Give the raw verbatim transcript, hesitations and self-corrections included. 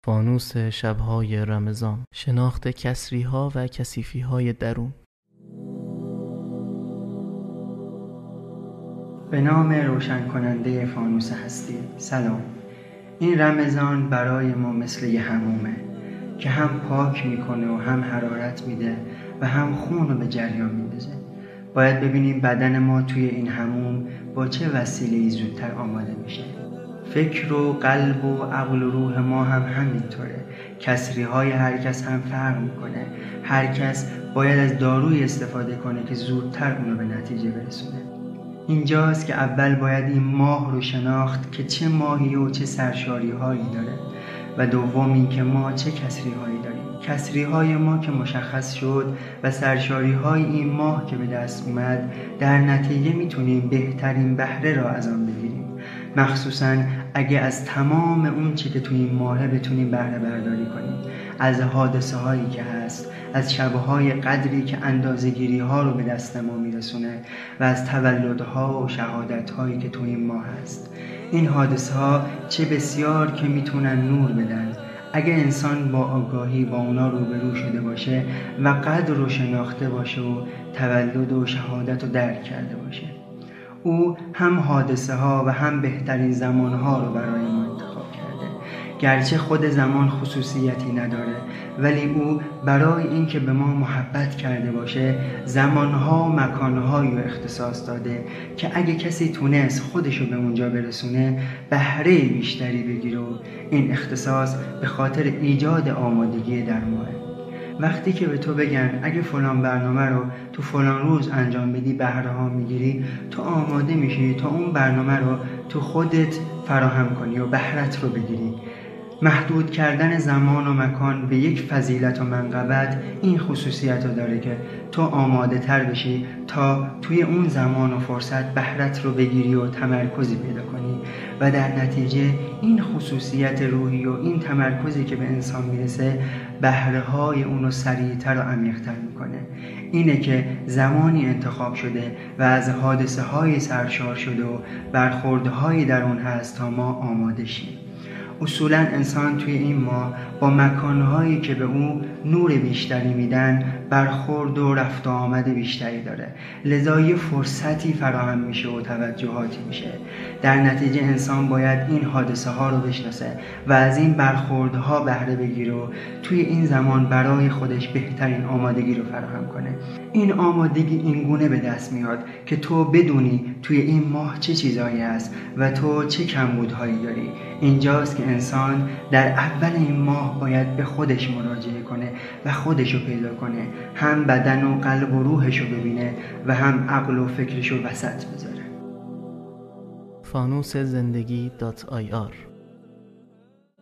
فانوس شب‌های رمضان، شناخت کسری‌ها و کثیفی‌های درون. به نام روشن کننده فانوس هستی. سلام. این رمضان برای ما مثل یه حمومه که هم پاک میکنه و هم حرارت میده و هم خون رو به جریان میندازه. باید ببینیم بدن ما توی این حموم با چه وسیله‌ای زودتر آماده میشه. فکر و قلب و عقل و روح ما هم همینطوره. کسری های هر کس هم فرق میکنه. هر کس باید از داروی استفاده کنه که زودتر اونو به نتیجه برسونه. اینجاست که اول باید این ماه رو شناخت که چه ماهی و چه سرشاری هایی داره و دوم این که ما چه کسری هایی داریم. کسری های ما که مشخص شد و سرشاری های این ماه که به دست اومد، در نتیجه میتونیم بهترین بهره را از آن بگیریم، مخصوصا اگه از تمام اون چی که توی این ماهه بتونیم بهره برداری کنیم، از حادثه هایی که هست، از شبهای قدری که اندازه گیری ها رو به دست ما میرسونه و از تولدها و شهادت هایی که توی این ماه هست. این حادثه ها چه بسیار که میتونن نور بدن اگه انسان با آگاهی با اونا روبرو شده باشه و قدر رو شناخته باشه و تولد و شهادت رو درک کرده باشه. او هم حادثه ها و هم بهترین زمان ها رو برای ما انتخاب کرده. گرچه خود زمان خصوصیتی نداره، ولی او برای اینکه به ما محبت کرده باشه زمان ها و مکان هایی رو اختصاص داده که اگه کسی تونست خودشو به اونجا برسونه بهره بیشتری بگیره. این اختصاص به خاطر ایجاد آمادگی در ماه. وقتی که به تو بگن اگه فلان برنامه رو تو فلان روز انجام بدی بهره ها میگیری، تو آماده میشی تا اون برنامه رو تو خودت فراهم کنی و بهرت رو بگیری. محدود کردن زمان و مکان به یک فضیلت و منقبت این خصوصیت رو داره که تو آماده تر بشی تا توی اون زمان و فرصت بهرت رو بگیری و تمرکزی پیدا کنی و در نتیجه این خصوصیت روحی و این تمرکزی که به انسان میرسه بهره های اونو سریعتر و عمیق‌تر میکنه. اینه که زمانی انتخاب شده و از حادثه های سرشار شده و برخوردهایی در اون هست تا ما آماده شیم. اصولا انسان توی این ماه با مکانهایی که به او نور بیشتری میدن برخورد و رفت و آمد بیشتری داره، لذا یه فرصتی فراهم میشه و توجهاتی میشه. در نتیجه انسان باید این حادثه ها رو بشناسه و از این برخوردها بهره بگیره و توی این زمان برای خودش بهترین آمادگی رو فراهم کنه. این آمادگی این گونه به دست میاد که تو بدونی توی این ماه چه چیزایی هست و تو چه کمبودهایی داری. اینجاست که انسان در اول این ماه باید به خودش مراجعه کنه و خودشو پیدا کنه، هم بدن و قلب و روحشو ببینه و هم عقل و فکرشو وسط بذاره. فانوس زندگی دات آی آر